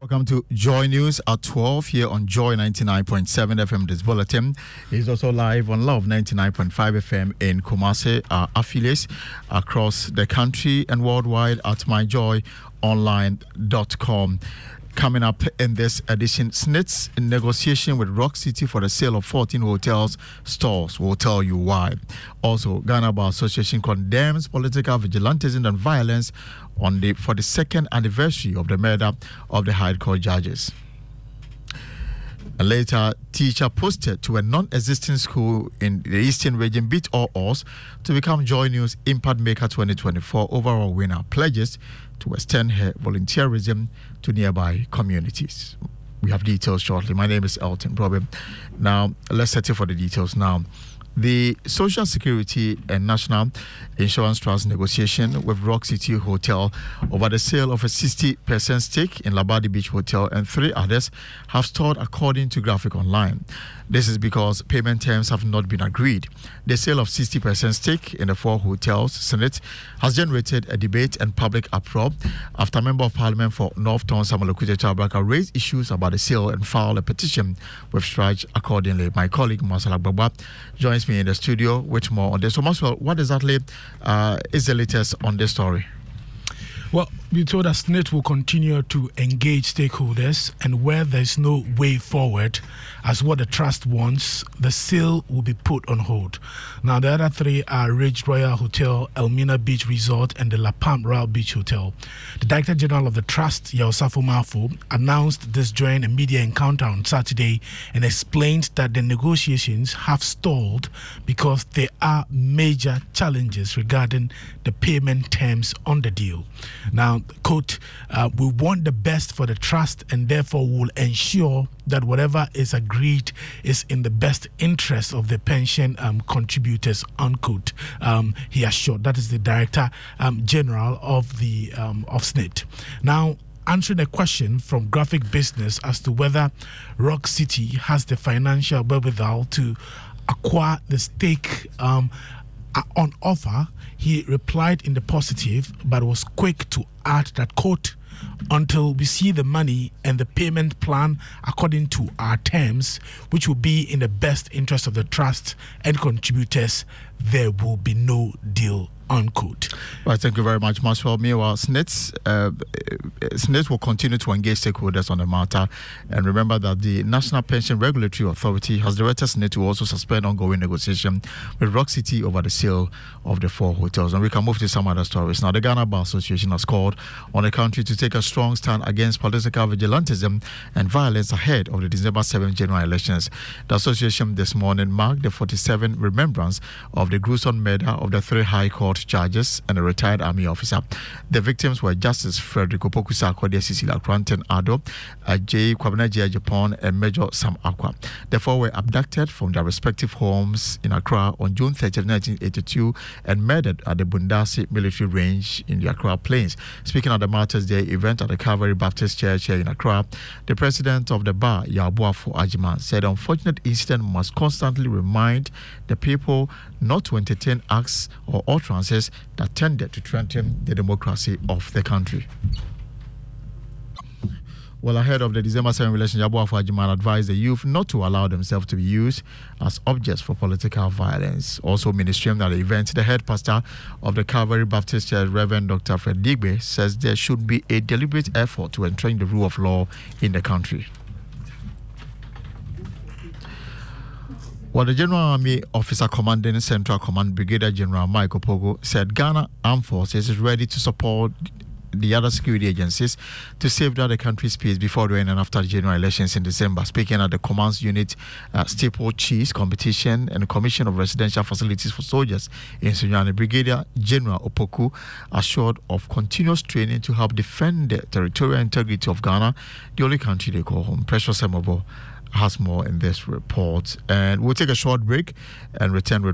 Welcome to Joy News at 12 here on Joy 99.7 FM. This bulletin is also live on Love 99.5 FM in Kumasi, affiliates across the country and worldwide at myjoyonline.com. Coming up in this edition, SSNIT in negotiation with Rock City for the sale of 14 hotels stores. We'll tell you why. Also, Ghana Bar Association condemns political vigilantism and violence for the second anniversary of the murder of the High Court judges. And later, teacher posted to a non-existing school in the Eastern region beat all odds to become Joy News Impact Maker 2024 overall winner. Pledges to extend her volunteerism to nearby communities. We have details shortly. My name is Elton Problem. Now, let's settle for the details now. The Social Security and National Insurance Trust negotiation with Rock City Hotel over the sale of a 60% stake in Labadi Beach Hotel and 3 others have stalled, according to Graphic Online. This is because payment terms have not been agreed. The sale of 60% stake in the 4 hotels, Senate, has generated a debate and public uproar after Member of Parliament for North Town Samuel Okudzeto Abraka raised issues about the sale and filed a petition with Strike accordingly. My colleague Marcel Agbagba joins me in the studio with more on this. So, Marcel, what exactly is the latest on this story? Well, we told us SSNIT will continue to engage stakeholders, and where there's no way forward as what the trust wants, the sale will be put on hold. Now, the other 3 are Ridge Royal Hotel, Elmina Beach Resort, and the La Palm Royal Beach Hotel. The Director General of the Trust, Yaosafo Mafo, announced this during a media encounter on Saturday and explained that the negotiations have stalled because there are major challenges regarding the payment terms on the deal. Now, quote, we want the best for the trust and therefore will ensure that whatever is agreed is in the best interest of the pension contributors, unquote. He assured. That is the Director General of the of SSNIT. Now, answering a question from Graphic Business as to whether Rock City has the financial wherewithal to acquire the stake on offer, he replied in the positive, but was quick to add that, quote, until we see the money and the payment plan according to our terms, which will be in the best interest of the trust and contributors, there will be no deal, unquote. Right, thank you very much, Marshall. Meanwhile, SSNIT will continue to engage stakeholders on the matter. And remember that the National Pension Regulatory Authority has directed SSNIT to also suspend ongoing negotiation with Rock City over the sale of the 4 hotels. And we can move to some other stories. Now, the Ghana Bar Association has called on the country to take a strong stand against political vigilantism and violence ahead of the December 7th general elections. The association this morning marked the 47th remembrance of the gruesome murder of the 3 High Court judges and a retired army officer. The victims were Justice Frederick Opokusa Akodia Cecilia Kranten Ado, J. Kwabena J. Japan, and Major Sam Akwa. The 4 were abducted from their respective homes in Accra on June 30, 1982 and murdered at the Bundasi military range in the Accra Plains. Speaking at the Martyrs Day event at the Calvary Baptist Church here in Accra, the president of the bar, Yabuafo Ajima, said the unfortunate incident must constantly remind the people not to entertain acts or utterances that tended to threaten the democracy of the country. Well, ahead of the December 7 election, Yabuafo Ajima advised the youth not to allow themselves to be used as objects for political violence. Also ministering at the event, the head pastor of the Calvary Baptist Church, Reverend Dr. Fred Digbe, says there should be a deliberate effort to entrench the rule of law in the country. Well, the General Army Officer commanding Central Command, Brigadier General Mike Opogo, said Ghana Armed Forces is ready to support the other security agencies to safeguard the country's peace before, during, and after the general elections in December. Speaking at the Command's Unit Staple Chiefs Competition and Commission of Residential Facilities for Soldiers in Sunyani, Brigadier General Opoku assured of continuous training to help defend the territorial integrity of Ghana, the only country they call home. Precious Semobo has more in this report. And we'll take a short break and return with